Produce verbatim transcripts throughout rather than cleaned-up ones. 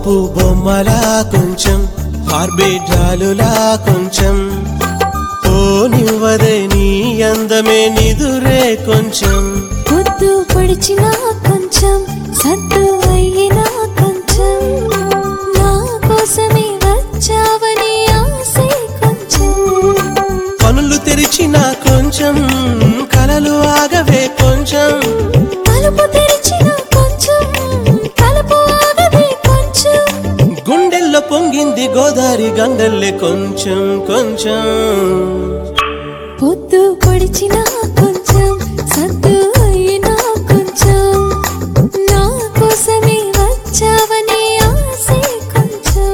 బాపు బొమ్మలా కొంచెం బార్బేడాలులా కొంచెం ఓ నివ్వదే నీ అందమే నిదురే కొంచెం పొద్దు పొడిచినా కొంచెం సద్దు అయినా కొంచెం నా కోసమే వచ్చావని ఆశే కొంచెం పనులు తెరిచినా కొంచెం కలలు ఆగవే కొంచెం తలుపు తెరిచినా కొంచెం తలుపు ఆగదే కొంచెం గుండెల్లో పొంగింది గోదారి గంగల్లే కొంచెం కొంచెం పొద్దు పొడిచినా కొంచెం సద్దు అయినా కొంచెం నా కోసమే వచ్చావని ఆశే కొంచెం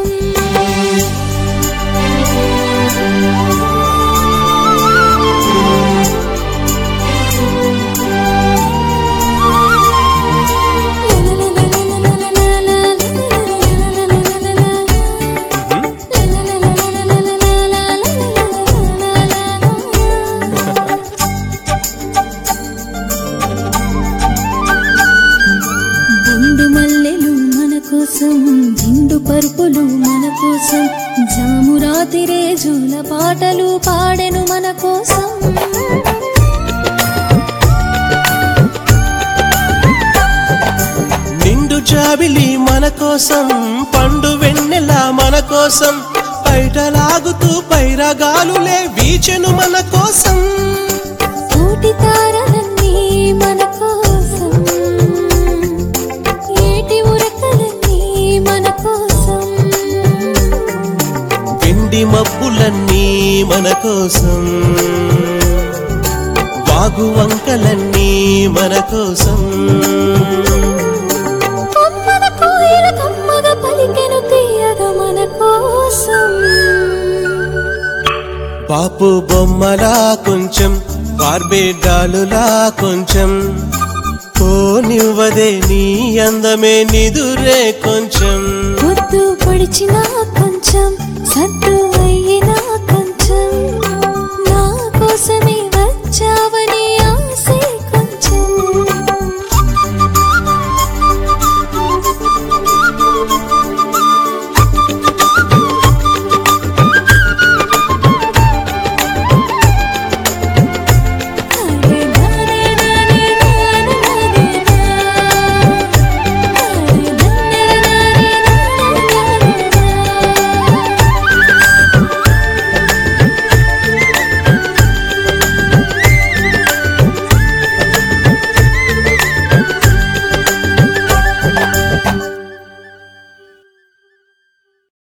బొండు మల్లెలు మన కోసం దిండు పరుపులు మన కోసం జాము రాతిరే జూల పాటలు పాడెను మన కోసం నిండు జాబిలి మన కోసం పండు వెన్నెల మన కోసం బయట లాగుతూ పైరగాలులే వీచెను మన కోసం కోటి తారలన్నీ మన కోసం ఏటి ఉరకలన్నీ మన కోసం వెండి మబ్బులన్నీ మన కోసం వాగు వంకలన్నీ మన కోసం కమ్మన కోయిల కమ్మగా పలికెను తీయగా మన కోసం బాపు బొమ్మలా కొంచెం బార్బేడాలులా కొంచెం ఓ నివ్వదే నీ అందమే నిదురే కొంచెం పొద్దు పొడిచినా కొంచెం సద్దు